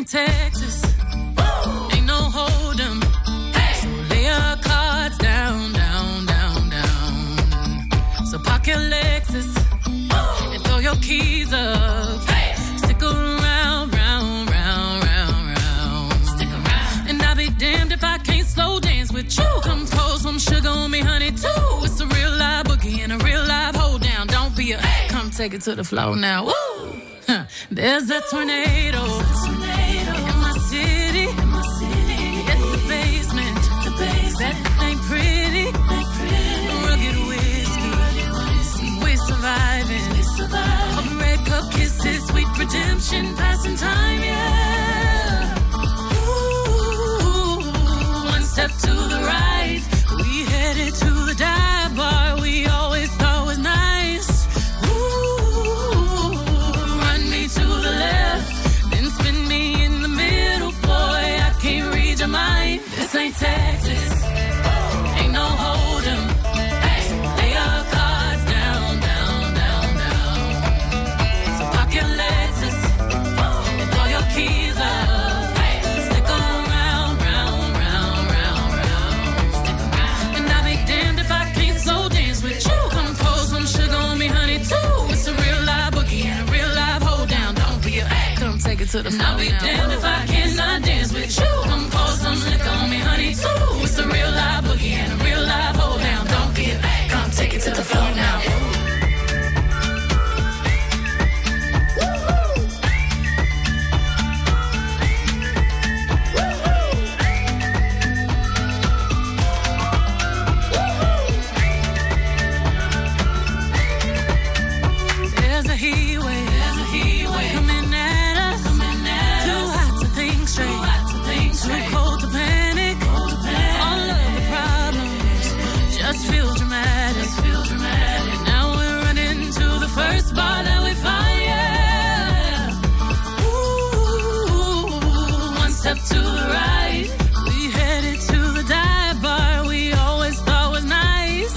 ain't Texas. Ain't no hold 'em. So lay your cards down, down, down, down. So park your Lexus and throw your keys up. Stick around, round, round, round, round. Stick around. And I'll be damned if I can't slow dance with you. Come pour some sugar on me, honey, too. It's a real live boogie and a real live hold down. Don't be a come take it to the floor now. Woo! There's a tornado in my city. It's the basement. That ain't pretty. Rugged whiskey. We're surviving. Of red cup kisses, sweet redemption, passing time, yeah. Ooh, one step to the right, we headed to the dive bar we always thought was nice. Ooh, run me to the left, then spin me in the middle, boy, I can't read your mind. This ain't Texas, ain't no hold 'em. Lay your cards down, down, down, down. So park your Lexus and throw your keys up. Stick around, round, round, round, round. Stick around. And I'll be damned if I can't slow dance with you. Come pour some sugar on me, honey, too. It's a real live boogie and a real live hold down. Don't be a come take it to the floor. I'll be damned if I cannot dance with you. Come pour some liquor on me, honey, too. It's a real live boogie and a real live hold down. Don't be a come take it to the floor now. There's a heat wave coming at us. Too hot to think straight, too cold to panic. All of the problems just feel dramatic. Now we're running to the first bar that we find, yeah. Ooh, one step to the right, we headed to the dive bar we always thought was nice.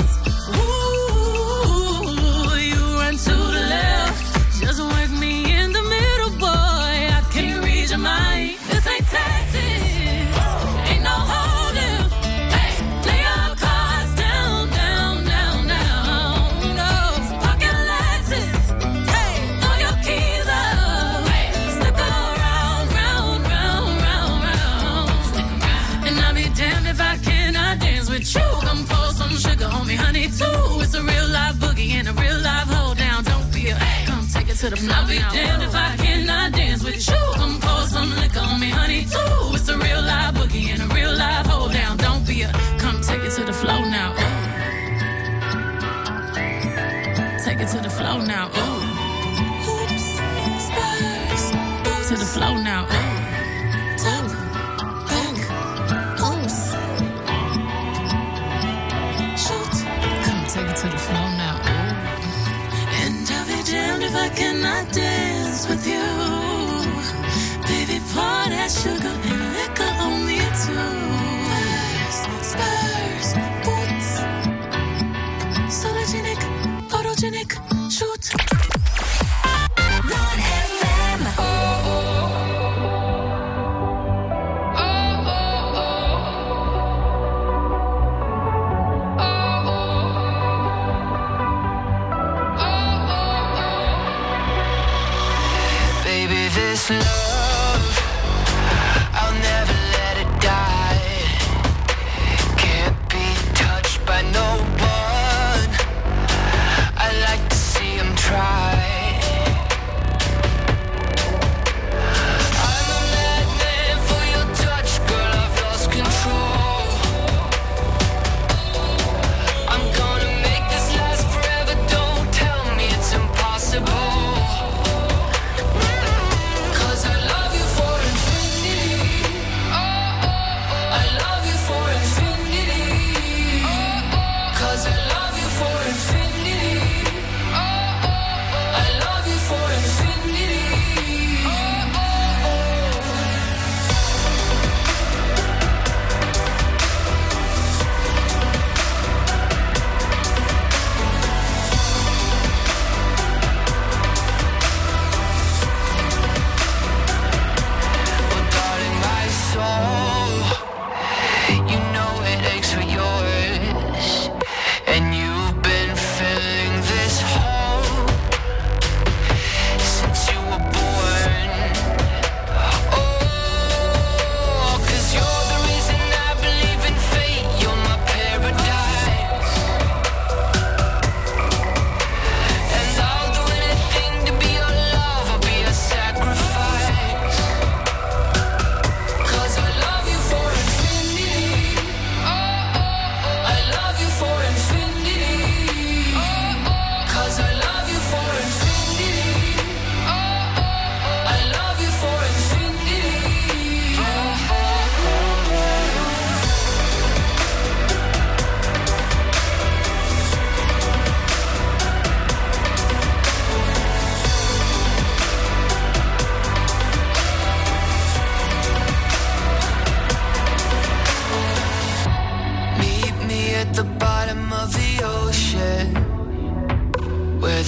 Ooh, you run to the left, just work me in the middle, boy, I can't read your mind. This ain't Texas, ain't no holding. Lay your cards down, down, down, down. No, park your Lexus, throw your keys up. Stick around, round, round, round, round. And I'll be damned if I cannot dance with you. Come pour some sugar on me, honey, too. It's a real live boogie and a real live hold down. Don't be a come take it to the floor. I'll be damned if I cannot dance with you. Come pour some liquor on me, honey, too. It's a real live boogie and a real live hold down. Don't be a come take it to the floor now. Ooh. Take it to the floor now. Ooh. Oops, Spurs. To the floor now. Ooh. Top, back, oops. Shoot. Come take it to the floor now. Ooh. And I'll be damned if I cannot dance with you. Baby, pour that sugar and liquor on me too. Spurs, boots. Sologenic, photogenic, shoot. Run FM. Baby, this love, I'll never let it die. Can't be touched by no one. I like to see him try. I'm a madman for your touch, girl, I've lost control. I'm gonna make this last forever, don't tell me it's impossible. 'Cause I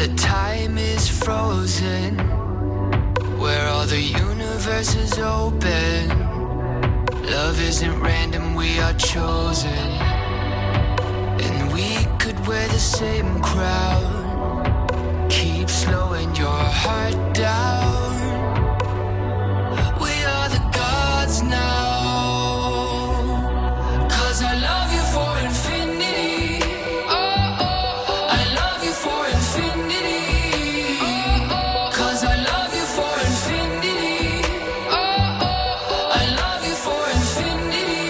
the time is frozen, where all the universe is open. Love isn't random, we are chosen. And we could wear the same crown. Keep slowing your heart down. We are the gods now. 'Cause I love you for infinity. I love you for infinity. 'Cause I love you for infinity. I love you for infinity.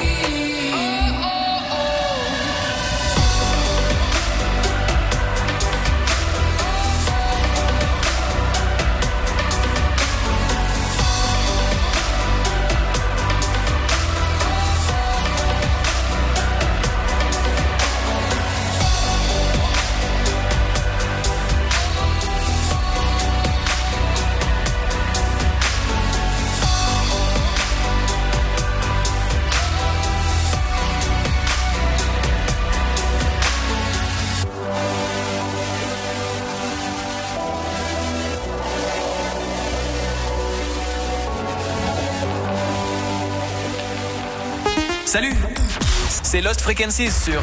Salut, c'est Lost Frequencies sur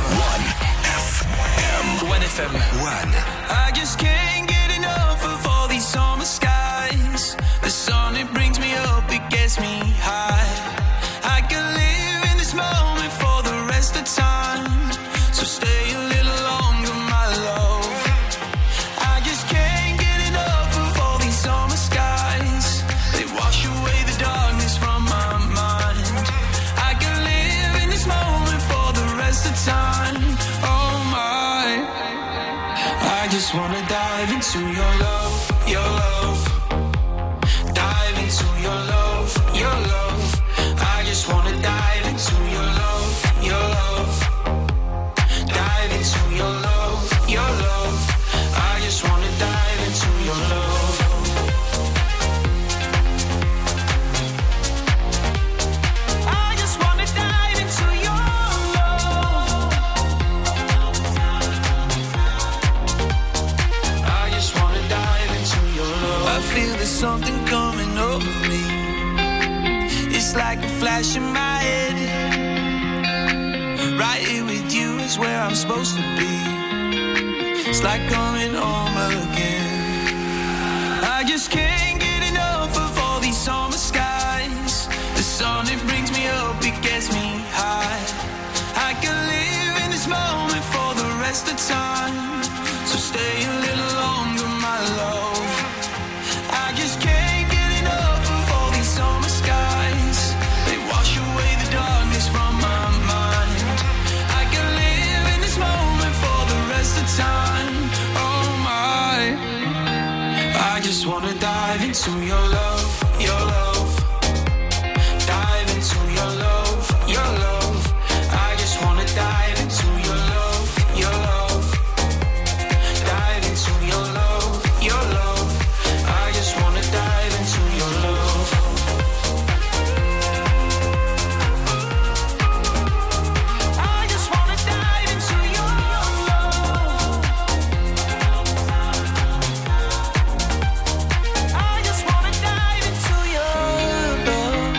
1FM. I just can't get enough of all these summer skies. The sun, it brings me up, it gets me high. I can live in this moment for the rest of time. So stay a little longer, my love. I just can't get enough of all these summer skies. They wash away the darkness from my mind. I can live in this moment for the rest of time. Oh my, I just wanna dive into your love, your love. Dive into your love, your love. I just wanna dive into your love, your love. Dive into your love, your love. I just wanna dive into your love. I just wanna dive into your love. I just wanna dive into your love. I feel there's something coming over me. It's like a flash in my head. Right here with you is where I'm supposed to be. It's like coming home again. I just can't get enough of all these summer skies. The sun, it brings me up, it gets me high. I can live in this moment for the rest of time. So stay a little longer, my love. I just can't get enough of all these summer skies. They wash away the darkness from my mind. I can live in this moment for the rest of time. Oh my, I just wanna dive into your love, your love. Dive into your love, your love. I just wanna dive into your love, your love. Dive into your love, your love. I just wanna dive into your love. I just wanna dive into your love. I just wanna dive into your love.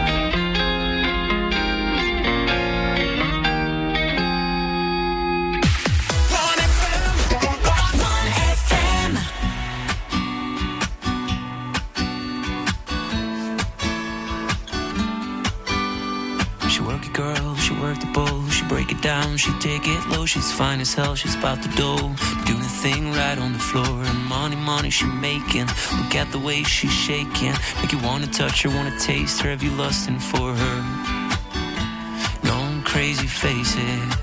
She work it, girl, she work the bowl. She break it down, she take it low. She's fine as hell, she's about the dough. Doing the thing right on the floor. And money she making. Look at the way she's shaking. Make you wanna touch her, wanna taste her. Have you lusting for her? Going crazy, face it.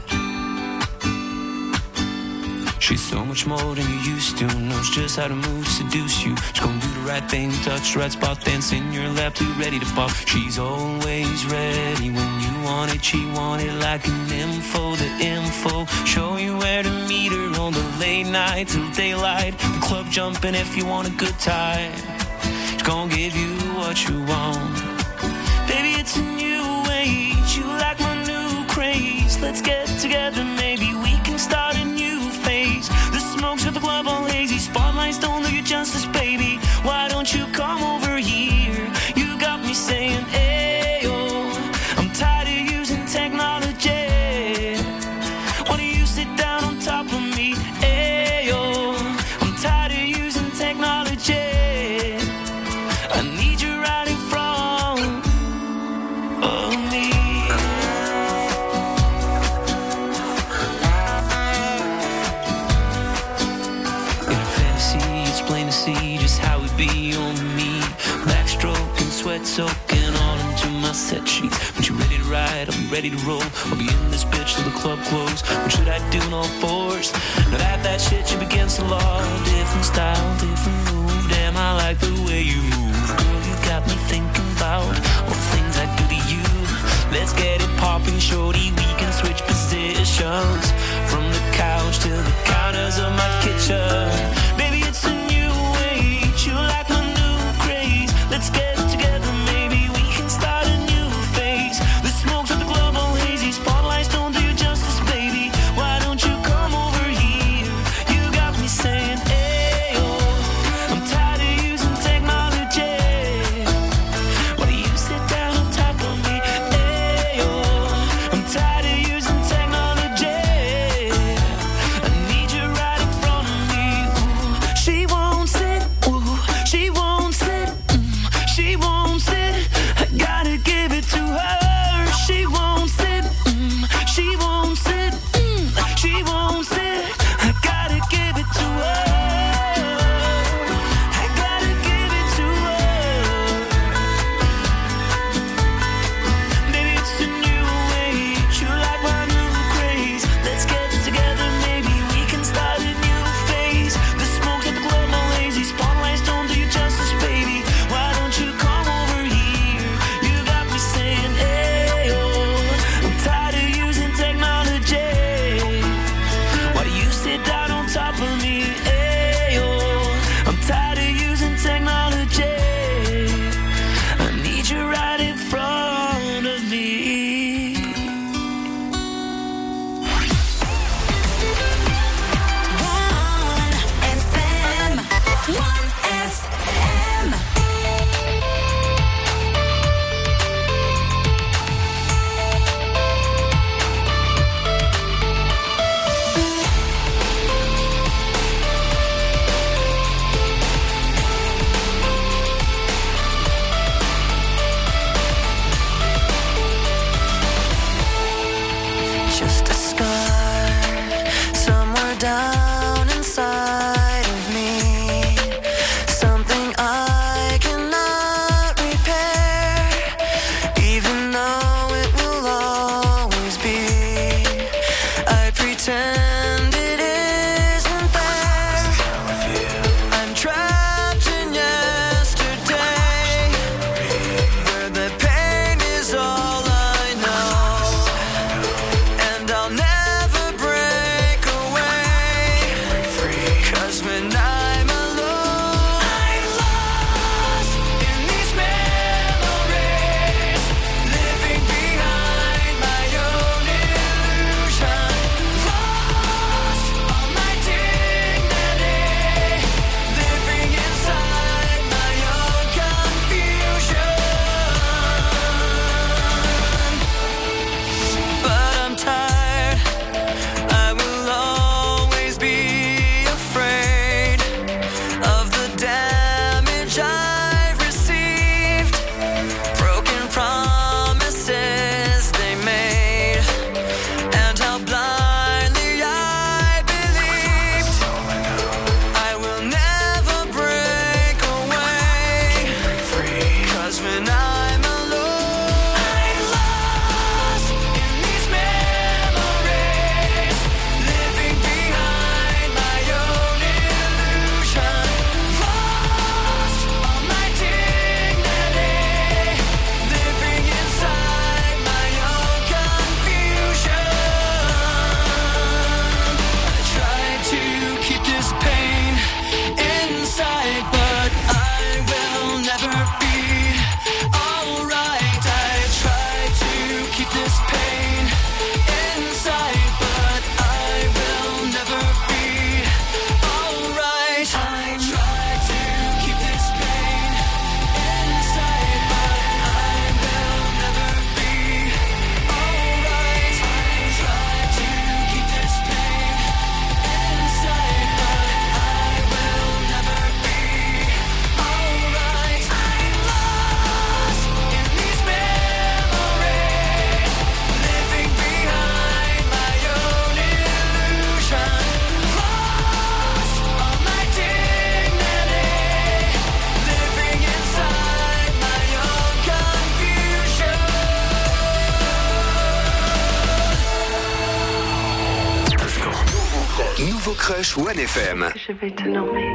She's so much more than you used to. Knows just how to move, seduce you. She's gonna do the right thing, touch the right spot, dance in your lap, too ready to pop. She's always ready when you want it. She want it like an info, the info. Show you where to meet her on the late night till daylight. The club jumping if you want a good time. She's gonna give you what you want. Baby, it's a new age. You like my new craze. Let's get together, maybe we can start a new phase. The smoke's at the club all hazy. Spotlight see just how we be on me. Backstroke and sweat soaking all into my set sheets. When you're ready to ride, I'll be ready to roll. I'll be in this bitch till the club close. What should I do in all fours? Now that shit you against the law. Different style, different move. Damn, I like the way you move. Girl, you got me thinking about all the things I do to you. Let's get it popping, shorty. We can switch positions from the couch to the counters of my kitchen. Baby, it's a new age. You like my new craze. Let's get together, maybe we can start a new phase. The smoke's at the club all hazy. Spotlights don't do you justice, baby. Why don't you come over here? You got me saying, hey, oh, I'm tired of using technology. Why do you sit down on top of me? Hey, oh, I'm tired of using technology. I need you right in front of me. Ooh, she won't sit. Ooh, she won't sit. She won't sit. I gotta give it to her. She won't sit. She won't sit. She won't sit. I gotta give it to her. I gotta give it to her. Baby, it's a new age. You like my new craze. Let's get together, maybe we can start a new phase. The smoke's at the club all lazy. Spotlights don't do you justice, baby. Why don't you come over here? You got me saying, hey, oh, I'm tired of using technology. Why do you sit down on top of me? Hey, oh, I'm tired of using technology. I need you right in front of me. 1FM, 1FM. Just a scar somewhere down inside of me. Something I cannot repair, even though it will always be. I pretend it isn't there. I'm trapped in yesterday, where the pain is all I know. And I'll never break away. Nouveau Crush One FM. Je vais te nommer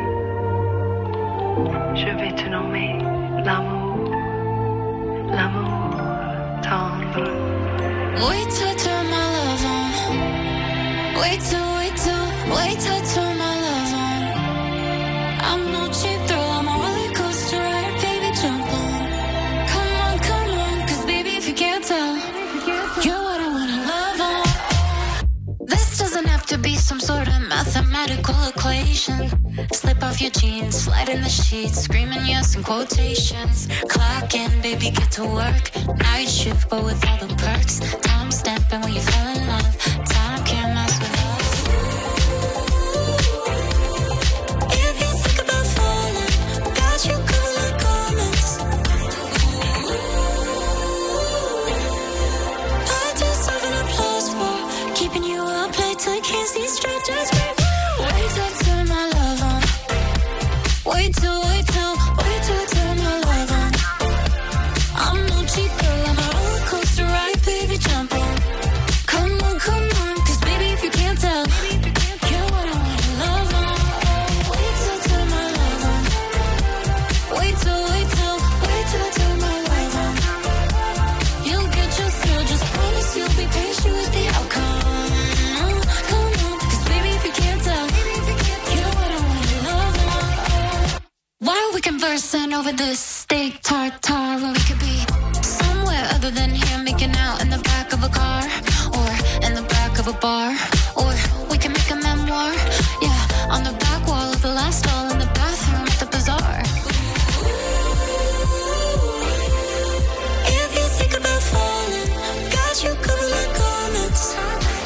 l'amour, l'amour tendre. Wait till I turn my love on. Wait till I turn my love on. I'm no cheap thrill, I'm a roller coaster ride, baby, jump on. Come on, cause baby, if you can't tell, you're what I wanna love on. This doesn't have to be some sort of mathematical equation. Slip off your jeans, slide in the sheets, screaming yes in quotations. Clock in, baby, get to work. Night shift, but with all the perks. Time stamping when you fell in love. Time can't mess with us. If you think about falling, got you covered like garments. I deserve an applause for keeping you up late till you can't see straight. Just wait till I turn my love on. Wait till I turn my love on. I'm no cheap girl, I'm a roller coaster ride, baby, jump on. Come on, cause baby, if you can't tell, you're what I wanna love on. Wait till I turn my love on. Wait till I turn my love on. You'll get your thrill, just promise you'll be patient with the outcome. Come on, cause baby, if you can't tell, you're what I wanna love on. Why are we conversing over this steak tartare when we could be somewhere other than here, making out in the back of a car or in the back of a bar, or we can make a memoir, yeah, on the back wall of the last stall in the bathroom at the bazaar. If you think about falling, got you covered like garments.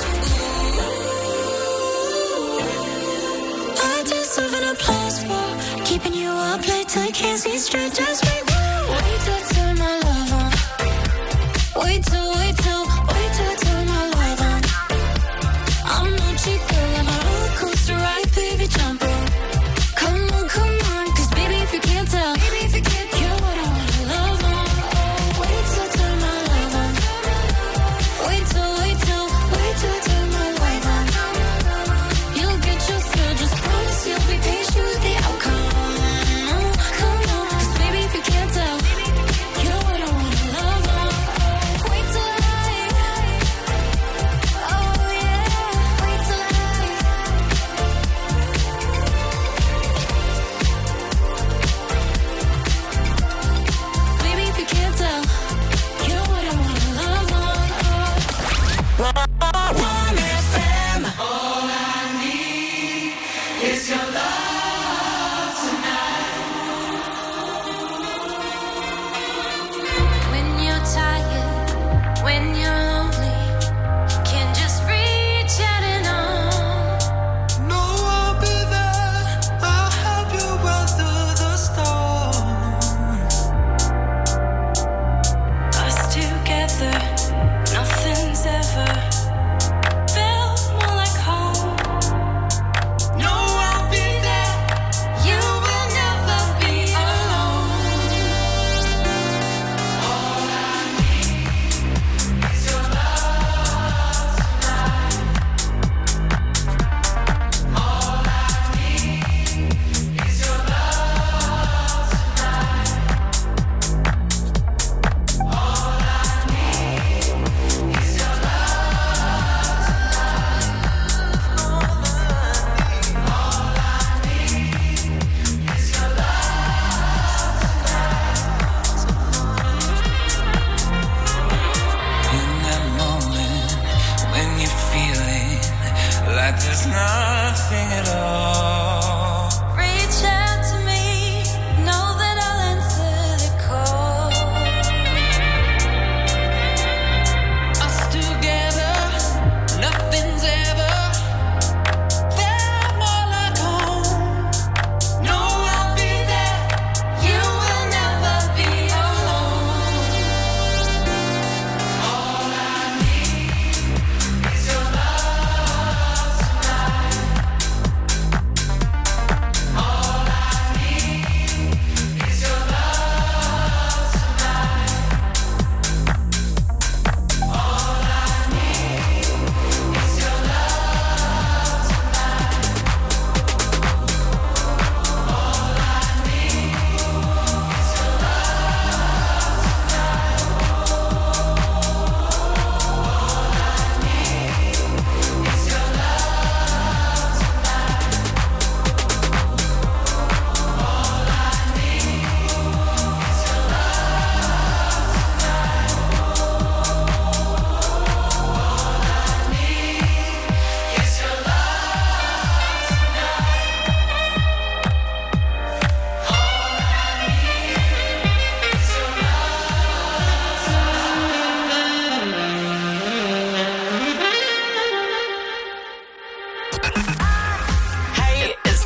I deserve an applause for keeping you up late till I can't see straight. Just wait till I turn my love on. Wait till I turn my love on. I'm no cheap girl, I'm a roller coaster ride, baby, jump on. Come on, cause baby, if you can't tell, you're what I wanna love on. Wait till I turn my love on. Wait till I turn my love on. You'll get your thrill, just promise you'll be patient with the outcome. Come on, cause baby, if you can't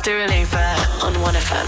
Dua Lipa on 1FM.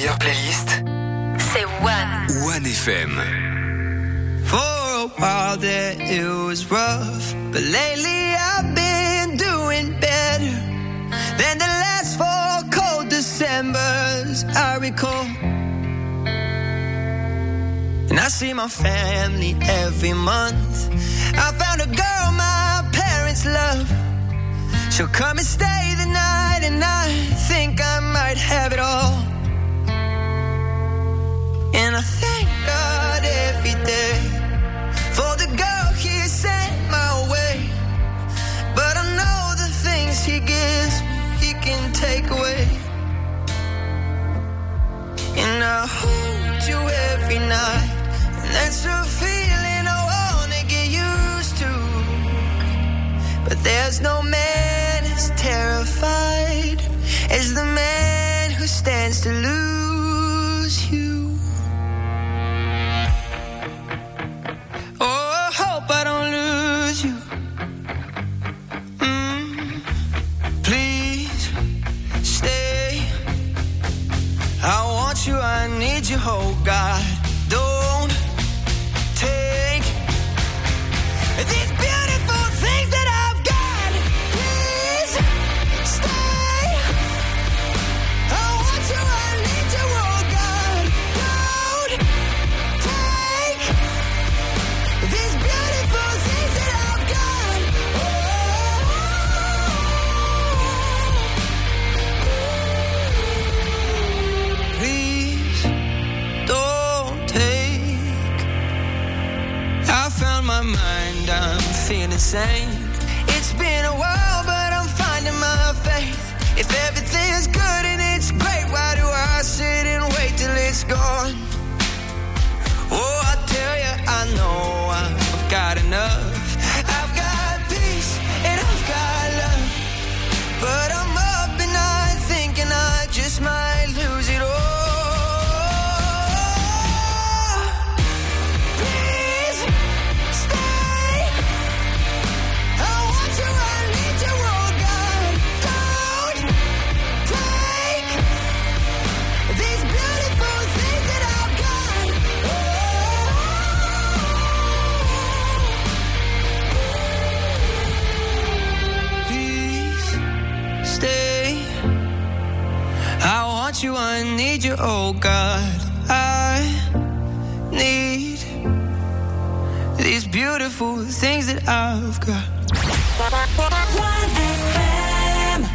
meilleure playlist, c'est One. One FM. For a while there it was rough, but lately I've been doing better than the last 4 cold Decembers I recall. And I see my family every month. I found a girl my parents love. She'll come and stay the night, and I think I might have it all. And I thank God every day for the girl He sent my way. But I know the things He gives me, He can take away. And I hold you every night, and that's a feeling I wanna get used to. But there's no man as terrified as the man who stands to lose you. Oh, I hope I don't lose you. Please stay. I want you, I need you, oh God. Don't take these beautiful things that I've got. Please stay. I want you, I need you, oh God. Don't take these beautiful things that I've got. Please don't take. I found my mind, I'm feeling sane. It's been a while, but I'm finding my faith. If everything's good and it's great, why do I sit and wait till it's gone? Oh, I tell you, I know I've got enough. I've got peace and I've got love. But I'm up and night thinking I just might lose it all. Please stay. I want you, I need you, oh God. Don't take these beautiful things that I've got. Please stay. I want you, I need you, oh God. I need these beautiful things that I've got. One FM.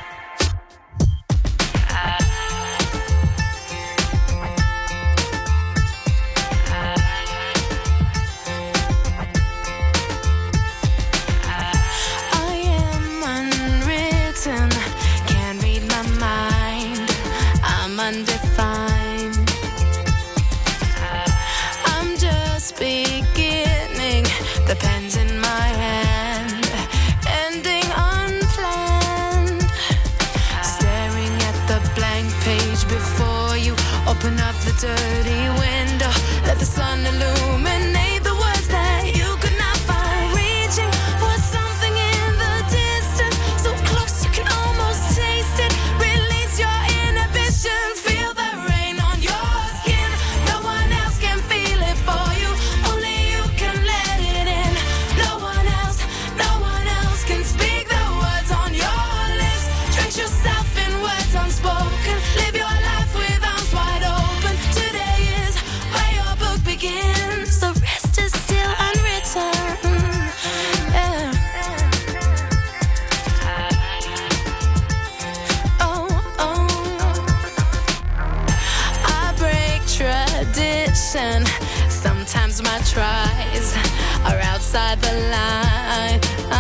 I am unwritten, can't read my mind. I'm undefined. I'm just beginning, the pen's in my hand, ending unplanned. Staring at the blank page before you, open up the dirty window, let the sun illuminate the words that you could not find. Reaching for something in the distance, so close you can almost taste it. Release your inhibitions, feel the rain on your skin. No one else can feel it for you, only you can let it in. No one else can speak the words on your lips. Drench yourself in words unspoken, live your life with arms wide open. Today is where your book begins, the rest is still unwritten. Yeah. I break tradition. Sometimes my tries are outside the line.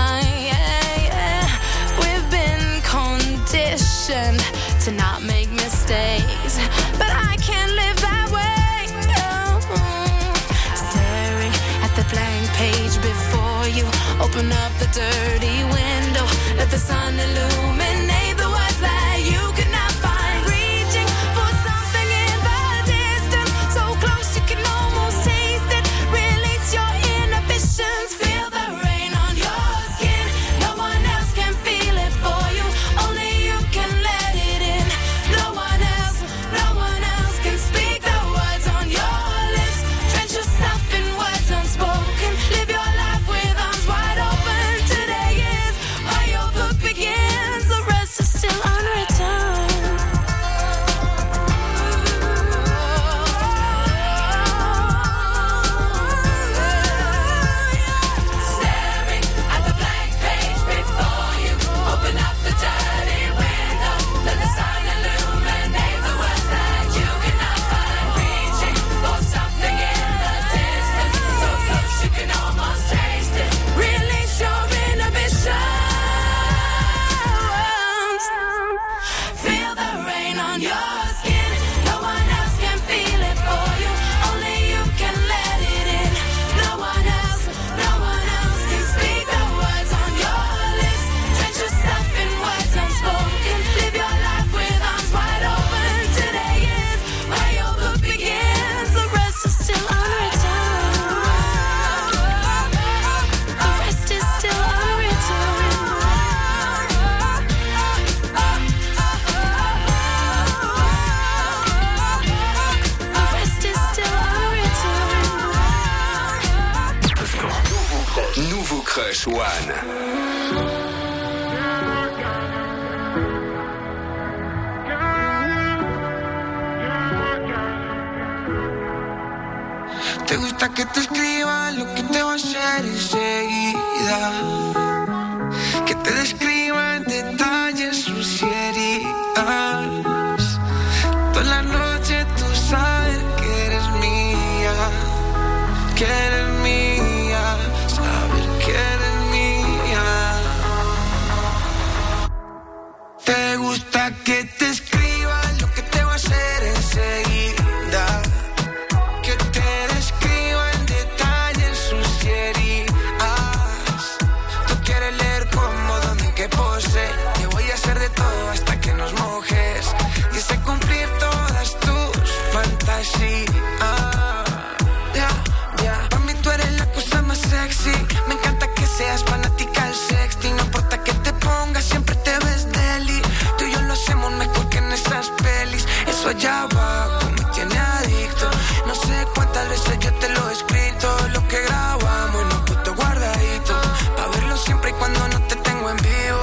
We've been conditioned to not make mistakes, but I can't live that way. No. Staring at the blank page before you, open up the dirty window, let the sun illuminate the words that you could not find. Reaching for something in the distance, so close you can almost taste it. Release your inhibitions, feel the rain on your skin. No one else can feel it for you, only you can let it in. Crush One. Te gusta que te escriba lo que te va a hacer enseguida, que te describa en detalles sus heridas. Toda la noche tú sabes que eres mía, que eres mía, saber que eres mía. Te gusta que te escriba lo que te va a hacer enseguida, que te describa en detalle sus heridas. Tú quieres leer cómo, dónde, en qué pose. Te voy a hacer de todo hasta que nos mojes y sé cumplir todas tus fantasías. Para mí tú eres la cosa más sexy. Me encanta que seas fanática del sexting. No importa que te pongas, siempre te ves deli. Tú y yo lo hacemos mejor que en esas pelis. Eso allá abajo me tiene adicto. No sé cuántas veces yo te lo he escrito. Lo que grabamos en un puto guardadito, pa' verlo siempre y cuando no te tengo en vivo.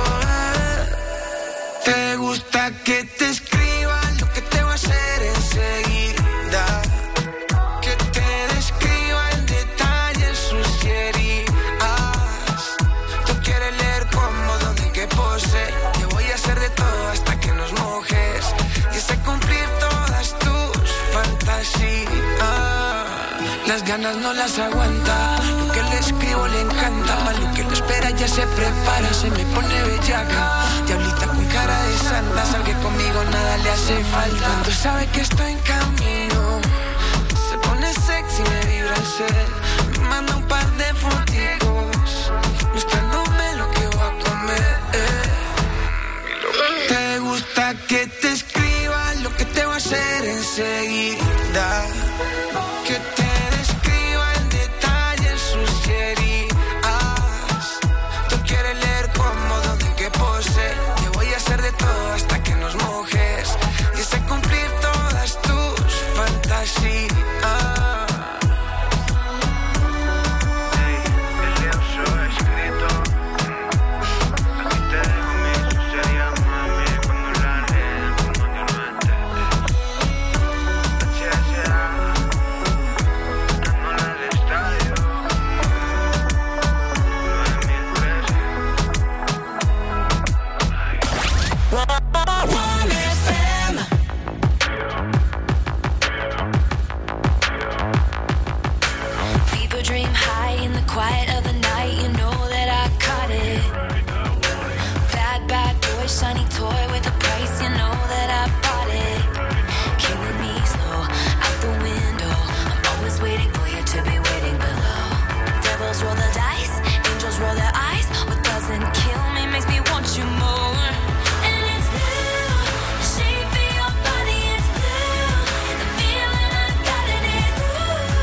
Te gusta que te escriba lo que te va a hacer enseguida, que te describa en detalle sus heridas. Tú quieres leer cómo, dónde, en qué pose. Te voy a hacer de todo hasta que nos mojes y sé cumplir todas tus fantasías. Las ganas no las aguanta, lo que le escribo le encanta. Pa' lo que lo espera ya se prepara, se me pone bellaca. Diablita con cara de santa, salga conmigo, nada le hace falta. Cuando sabe que estoy en camino, se pone sexy, me vibra el ser. Me manda un par de fotitos, mostrándome lo que va a comer. Te gusta que te escriba lo que te va a hacer enseguida, que te describa en detalle sus heridas. Tú quieres leer cómo, dónde, en qué pose. Te voy a hacer de todo hasta que nos mojes y sé cumplir todas tus fantasías. Quiet of the night, you know that I caught it. Bad, bad boy, shiny toy with a price, you know that I bought it. Killing me slow, out the window. I'm always waiting for you to be waiting below. Devils roll the dice, angels roll their eyes. What doesn't kill me makes me want you more. And it's blue, the shape of your body, it's blue. The feeling I got it, it's blue.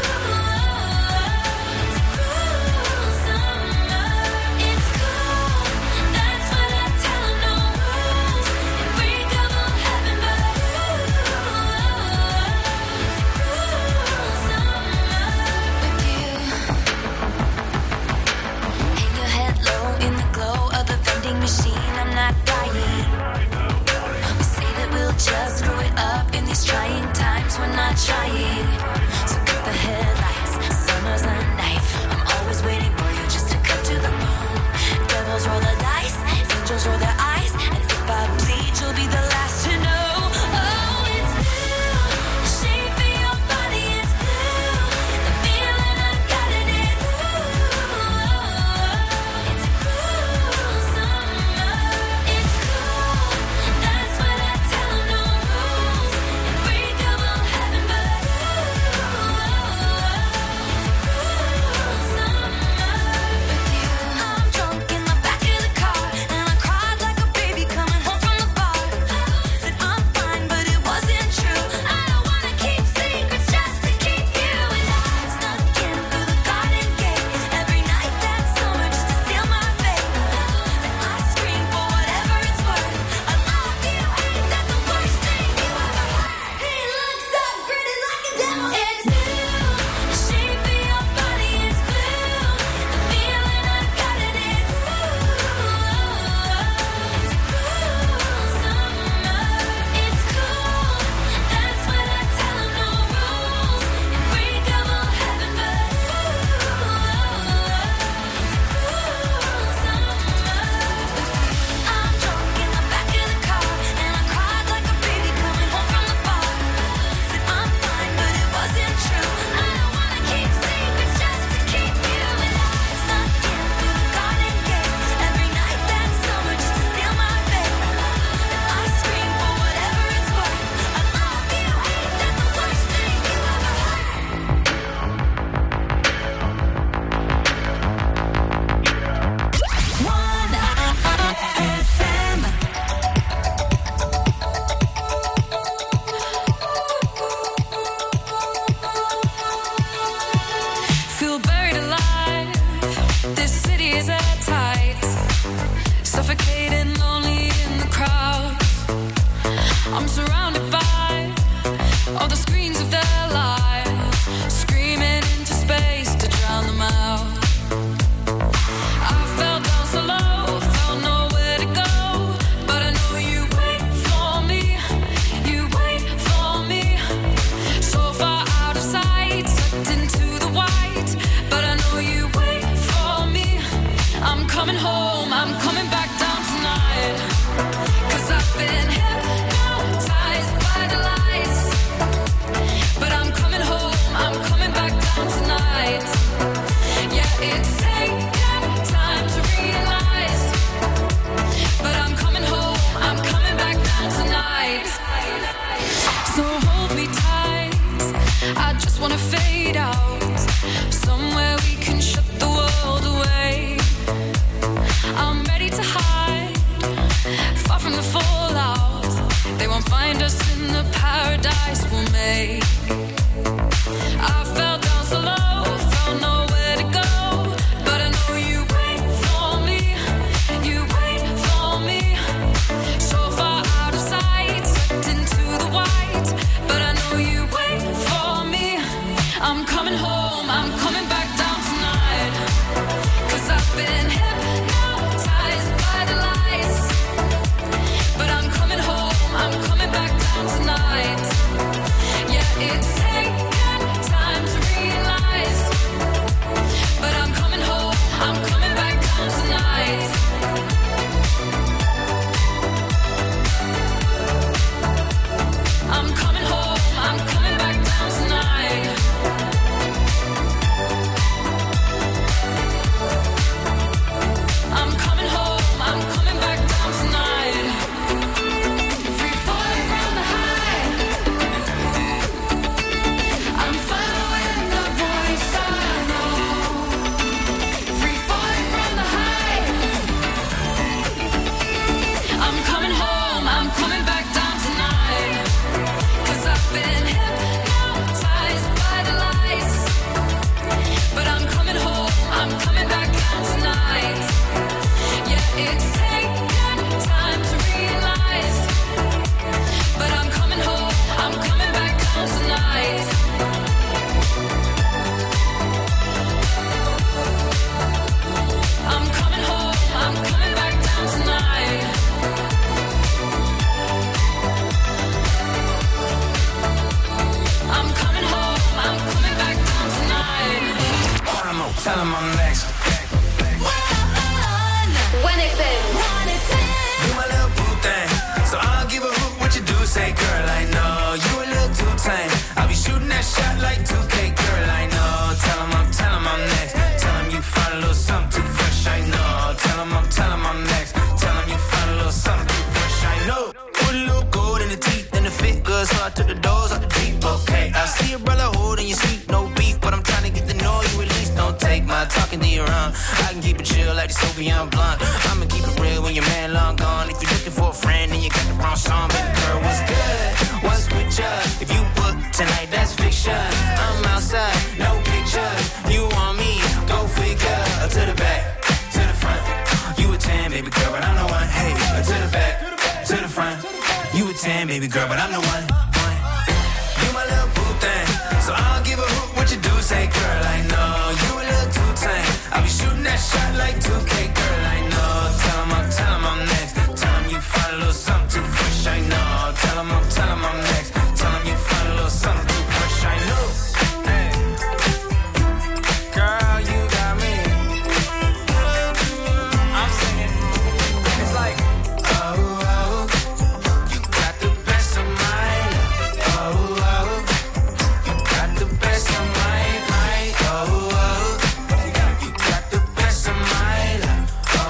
I'm not dying. We say that we'll just screw it up in these trying times. We're not trying. So cut the headlights. Summer's a knife. I'm always waiting for you just to cut to the bone. Devils roll the dice, angels roll their eyes, and if I bleed, you'll be the last to know. Oh, it's blue. The shape of your body, it's blue. The feeling I got it, it's blue. It's cruel summer. It's cool. That's what I tell 'em, no rules. Unbreakable heaven, but ooh. I'm coming home, I'm coming back down tonight. 'Cause I've been hypnotized by the lights. But I'm coming home, I'm coming back down tonight. Yeah, it's taken time to realize. But I'm coming home, I'm coming back down tonight. I'm coming home, I'm coming back down tonight. I'm coming home, I'm coming back down tonight. Free falling from the high. I'm following the voice I know. Free falling from the high. I'm coming home, I'm coming back down tonight. 'Cause I've been hypnotized by the lights. But I'm coming home, I'm coming back down tonight. Yeah, it's taken time to realize. But I'm coming home, I'm coming back down tonight. I'm coming home, I'm coming back down tonight. I'm coming home, I'm coming back down tonight. Tell him I'm next. 1FM. You my little boo thing, so I'll give a hoot what you do. Say, girl, I know you a little too tame. I'll be shooting that shot like 2K, girl, I know. Tell him I'm next. Tell him you find a little something too fresh, I know. Tell him I'm next. Tell him you find a little something too fresh, I know. Put a little gold in the teeth and the fit good, so I took the doors out the deep. Okay, I see a brother holding your seat, no beef, but I'm trying to get to know you at least. Don't take my talking to your own. I can keep it chill like the Soviet blunt. I'ma keep it real when your man long gone. If you're looking for a friend and you got the wrong song, baby girl, what's good? What's with ya? If you book tonight, that's fiction. I'm outside, no pictures. You want me? Go figure. To the back, to the front. You a 10, baby girl, but I'm the one. Hey, to the back, to the front. You a 10, baby girl, but I'm the one. You my little boo thing, so I'll give a hoot what you do. Say, girl, I know you a little too tame. I'll be shooting that shot like 2K, girl, I know. Tell him I'm next. Tell him you find a little something too fresh, I know. Tell him I'm next. Tell him you find a little something too fresh, I know. Hey, girl, you got me. I'm singing. It's like, oh, you got the best of my love. Oh, you got the best of my life. Oh, you got the best of my love.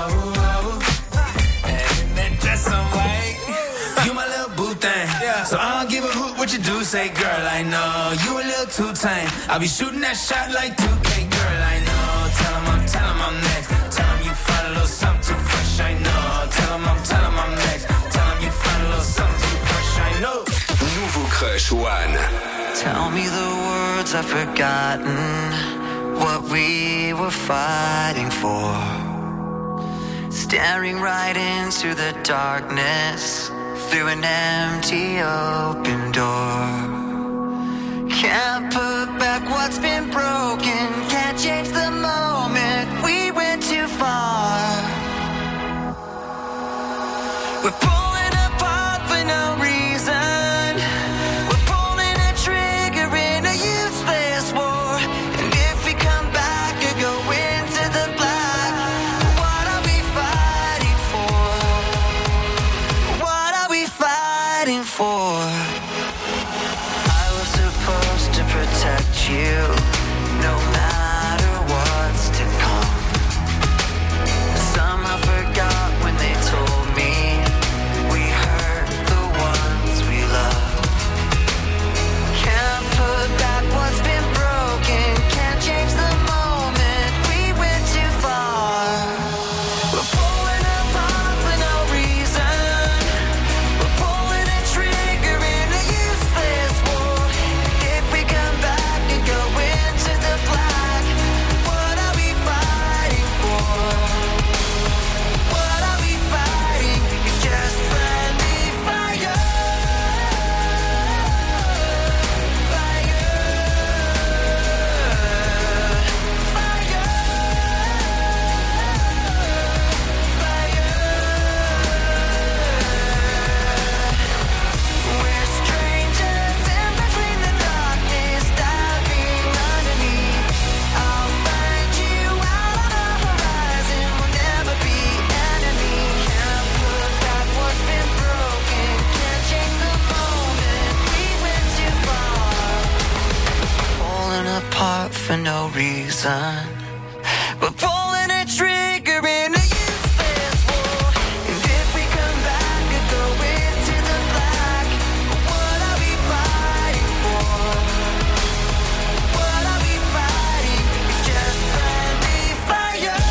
Oh, and that dress I'm white. You my little boo thing, so I don't give a hoot what you do. Say, girl, I know you a little too tame. I'll be shooting that shot like 2K, girl, I know. Tell him I'm next. Tell him you find a little something too fresh, I know. Tell him I'm next. Tell him you find a little something too fresh, I know. Nouveau Crush One. Tell me the words I've forgotten, what we were fighting for. Staring right into the darkness, through an empty open door. Can't put back what's been broken, can't change the moment, we went too far. We're pulling apart for no reason. We're pulling a trigger in a useless war. And if we come back or go into the black, what are we fighting for? What are we fighting for? apart for no reason. We're pulling a trigger in a useless war. And if we come back and go into the black, what are we fighting for? What are we fighting? It's just friendly fire.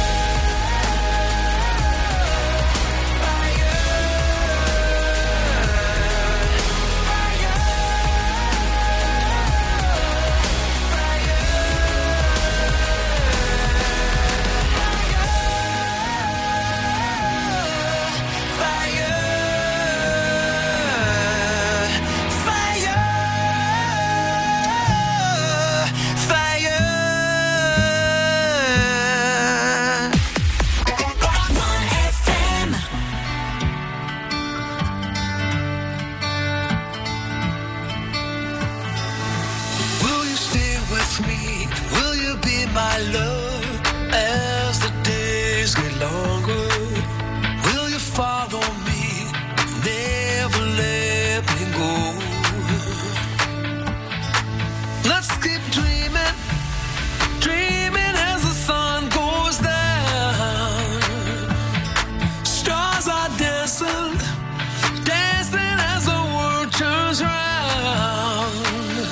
My love, as the days get longer, will you follow me, never let me go? Let's keep dreaming, dreaming as the sun goes down. Stars are dancing, dancing as the world turns round.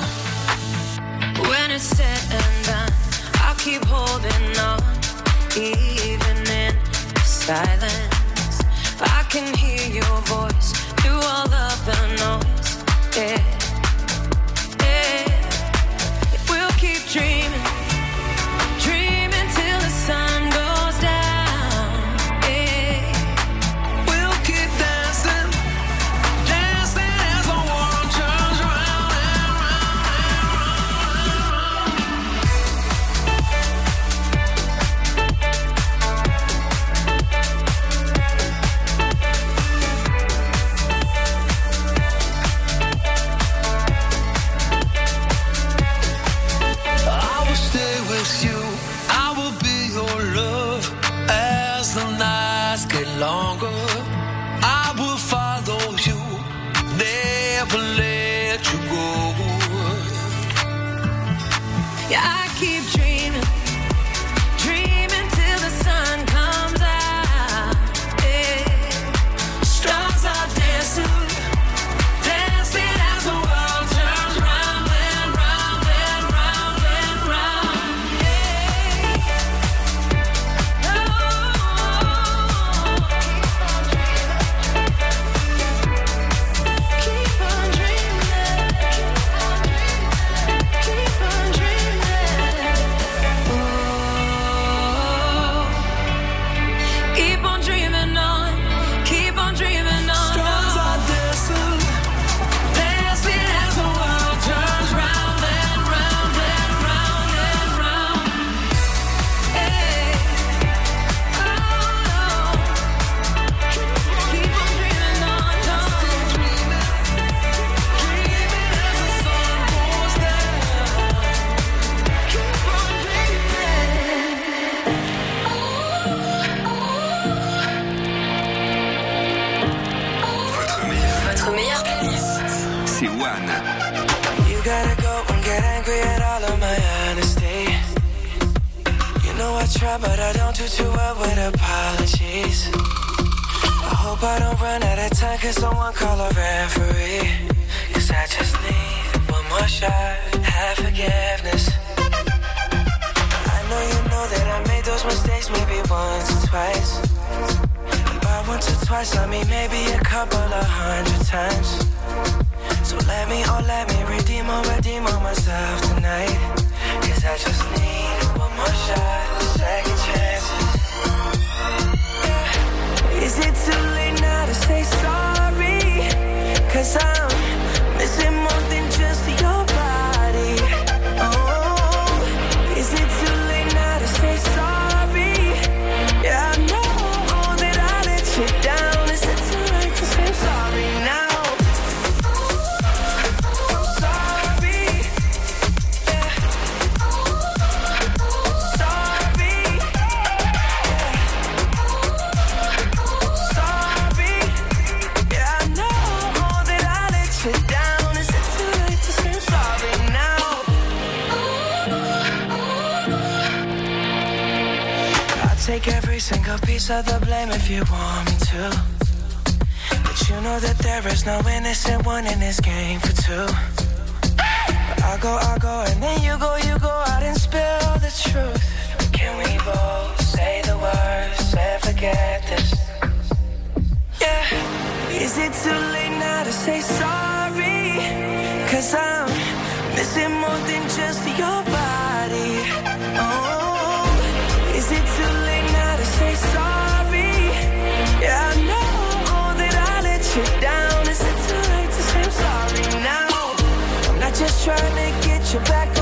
When it's said and done, keep holding on, even in silence. I can hear your voice through all of the noise. Yeah, yeah. We'll keep dreaming, dreaming till the sun goes down. Yeah, we'll keep dancing, dancing as the world turns round and round and round. Longer, I will follow you, never let you go. Yeah, I keep dreaming, dreaming till the sun comes out. Yeah. Stars are dancing, dancing as the world turns round and round and round and round. Yeah. Oh. C'est One. You gotta go and get angry at all of my honesty. You know I try, but I don't do too well with apologies. I hope I don't run out of time, cause someone call a referee. Cause I just need one more shot, have forgiveness. I know you know that I made those mistakes maybe once or twice. And by once or twice, I mean maybe a couple of 100 times. So let me redeem on myself tonight. Cause I just need one more shot, second chances. Yeah. Is it too late now to say sorry? Cause I'm missing more than just your body. Oh, is it too late now to say sorry? Yeah, I know that I let you down. Is it too late to say sorry now? I'm sorry. every single piece of the blame if you want me to. But you know that there is no innocent one in this game for two. But I go, and then you go out and spill the truth. Can we both say the words and forget this? Yeah. Is it too late now to say sorry? 'Cause I'm missing more than just your body. Oh, is it too late now to say sorry? Yeah, I know that I let you down. Is it too late to say I'm sorry now? I'm not just trying to get you back